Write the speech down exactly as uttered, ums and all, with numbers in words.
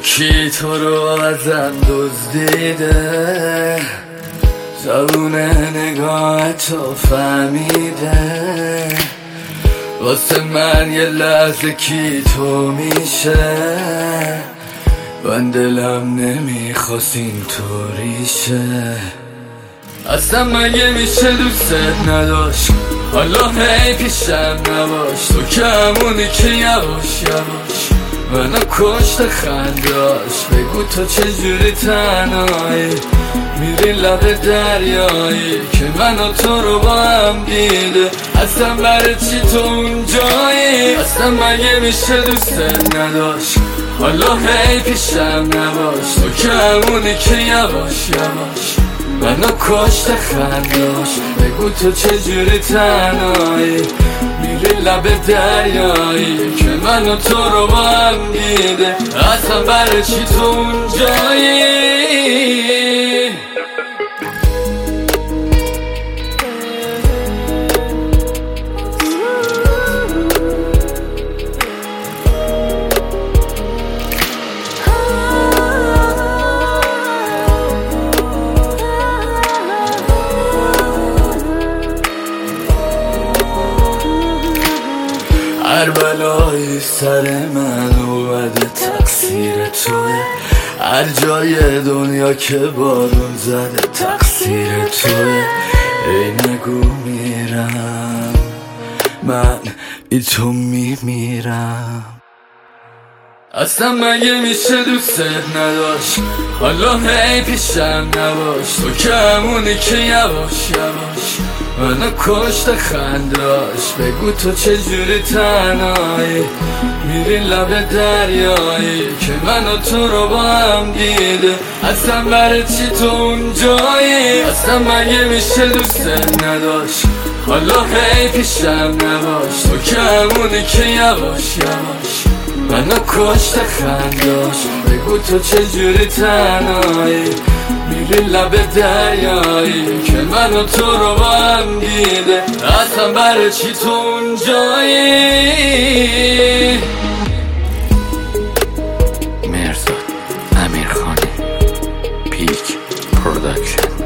کی تو رو ازم دزدیده؟ زبون نگاه تو فهمیده واسه من یه لحظه کی تو میشه؟ من دلم نمیخواست اینطوری شه. اصلا مگه میشه دوست نداشت؟ حالا هی پیشم نباش، تو که همونی که یواش یواش منو کشت خنداش. بگو تو چجوری تنهایی میری لب دریایی که من و تو رو با هم دیده؟ اصلا برای چی تو اونجایی؟ اصلا مگه میشه دوست نداشت؟ حالا هی پیشم نباش، تو که همونی که یواش یواش منو کشت خنداش. بگو تو چجوری تنهایی میری لب دریایی که من و تو رو با هم دیده؟ اصلا برای چی تو اونجایی؟ هر بلایی سر من اومده تقصیر توه، هر جای دنیا که بارون زده تقصیر توه. ای نگو میرم من ای تو میمیرم. اصلا مگه میشه دوست نداشت؟ حالا هی پیشم نباش، تو که همونی که یواش یواش منو کشت خنداش. بگو تو چجوری تنهایی میری لب دریایی که من و تو رو با هم دیده؟ اصلا برای چی تو اونجایی؟ اصلا مگه میشه دوست نداشت؟ حالا هی پیشم نباش، تو که همونی که یواش یواش منو کشت خنداش. بگو تو چجوری تنهایی میری لب دریایی که من و تو رو با هم دیده؟ اصلا برای چی تو اونجایی؟ مرزاد امیرخانی پیک پروداکشن.